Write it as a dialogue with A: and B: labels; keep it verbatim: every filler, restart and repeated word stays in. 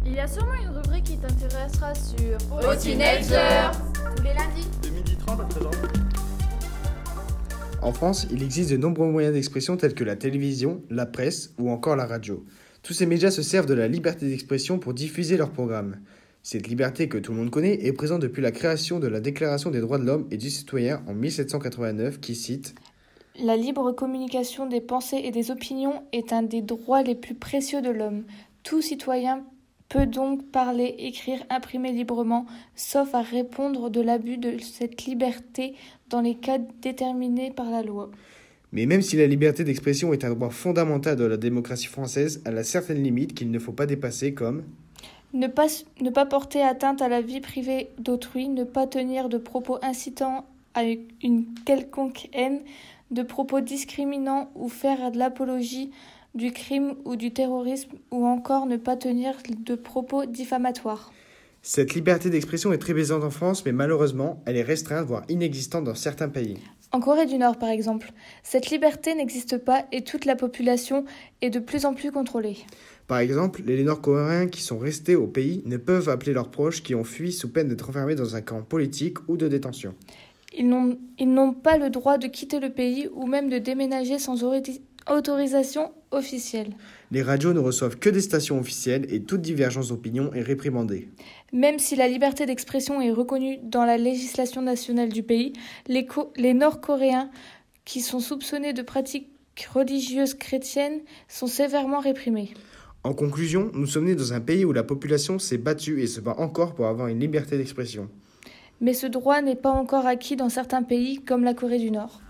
A: Il y a sûrement une rubrique qui t'intéressera sur
B: Aux teenagers,
A: tous les lundis.
C: De midi trente à treize heures.
D: En France, il existe de nombreux moyens d'expression tels que la télévision, la presse ou encore la radio. Tous ces médias se servent de la liberté d'expression pour diffuser leurs programmes. Cette liberté que tout le monde connaît est présente depuis la création de la Déclaration des droits de l'homme et du citoyen en mille sept cent quatre-vingt-neuf qui cite
E: « La libre communication des pensées et des opinions est un des droits les plus précieux de l'homme. Tout citoyen peut donc parler, écrire, imprimer librement, sauf à répondre de l'abus de cette liberté dans les cas déterminés par la loi. »
D: Mais même si la liberté d'expression est un droit fondamental de la démocratie française, elle a certaines limites qu'il ne faut pas dépasser comme
E: Ne pas, ne pas porter atteinte à la vie privée d'autrui, ne pas tenir de propos incitant à une quelconque haine, de propos discriminants ou faire de l'apologie du crime ou du terrorisme, ou encore ne pas tenir de propos diffamatoires.
D: Cette liberté d'expression est très présente en France, mais malheureusement, elle est restreinte, voire inexistante dans certains pays.
E: En Corée du Nord, par exemple, cette liberté n'existe pas et toute la population est de plus en plus contrôlée.
D: Par exemple, les Nord-Coréens qui sont restés au pays ne peuvent appeler leurs proches qui ont fui sous peine d'être enfermés dans un camp politique ou de détention.
E: Ils n'ont, ils n'ont pas le droit de quitter le pays ou même de déménager sans ori- autorisation officielle.
D: Les radios ne reçoivent que des stations officielles et toute divergence d'opinion est réprimandée.
E: Même si la liberté d'expression est reconnue dans la législation nationale du pays, les, co- les Nord-Coréens qui sont soupçonnés de pratiques religieuses chrétiennes sont sévèrement réprimés.
D: En conclusion, nous sommes nés dans un pays où la population s'est battue et se bat encore pour avoir une liberté d'expression.
E: Mais ce droit n'est pas encore acquis dans certains pays comme la Corée du Nord.